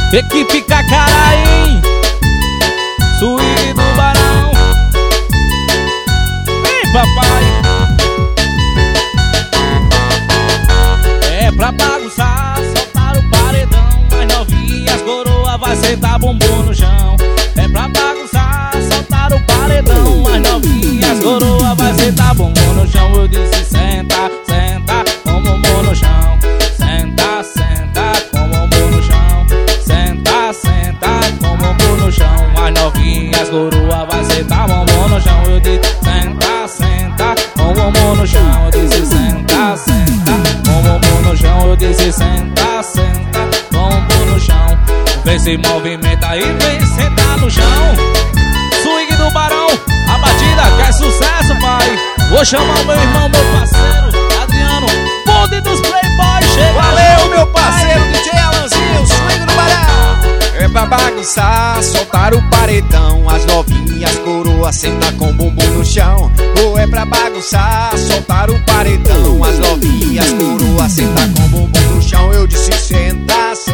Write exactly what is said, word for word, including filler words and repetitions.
Equipe Cacaraí, Swing do Barão. Vem, papai. É pra bagunçar, soltar o paredão. As novinhas coroa vai sentar bumbum no chão. É pra bagunçar, soltar o paredão. As novinhas coroa vai sentar bumbum no chão. Eu disse senta, senta com bumbum no chão. Senta, senta com bumbum no chão. Senta, senta com bumbum no chão. As novinhas coroa vai sentar bumbum no chão. Eu disse senta, senta com bumbum no chão. Eu disse senta, senta com bumbum no chão. Eu disse senta, senta com bumbum no chão. Vem se movimenta e vem sentar no chão. Swing do Barão, a batida que é sucesso, pai. Vou chamar o meu irmão, meu parceiro Adriano, bonde dos Playboys. Chega. Valeu, meu parceiro D J Alanzinho, Swing do Barão. É pra bagunçar, soltar o paredão. As novinhas coroa senta com bumbum no chão. Ou é pra bagunçar, soltar o paredão. As novinhas coroa senta com bumbum no chão. Eu disse senta,